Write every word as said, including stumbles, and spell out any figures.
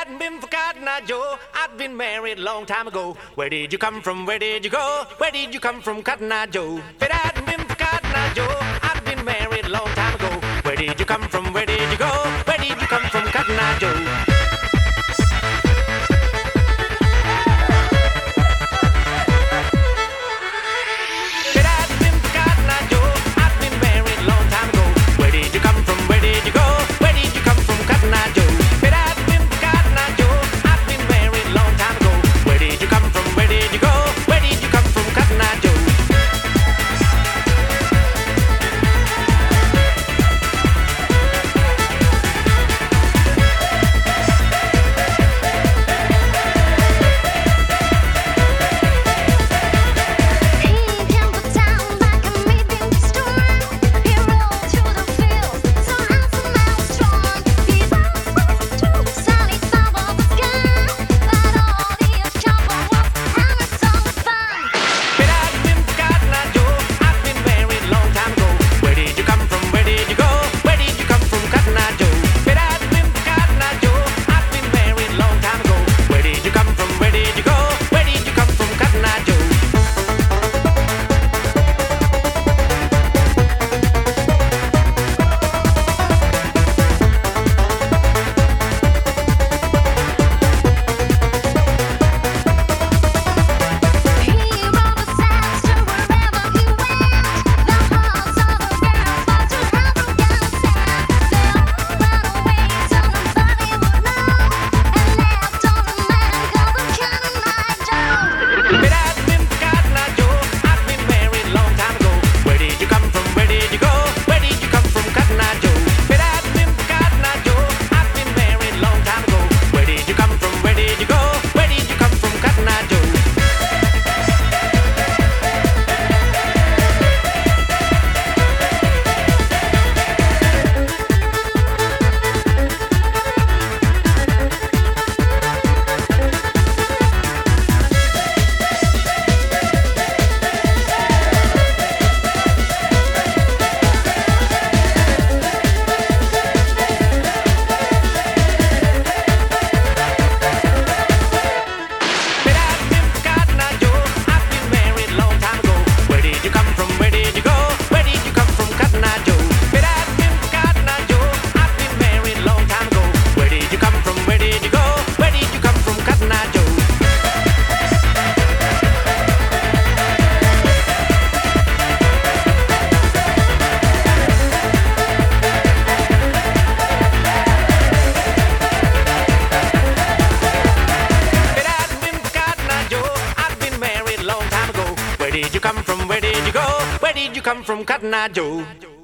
hadn't been for Cotton Eye Joe, I'd been married a long time ago. Where did you come from? Where did you go? Where did you come from, Cotton Eye Joe? If it hadn't been for Cotton Eye Joe, I'd been married a long time ago. Where did you come from? Where did you go? Where did you come from, Cotton Eye Joe? Where did you come from? Where did you go? Where did you come from, Cotton Eye Joe?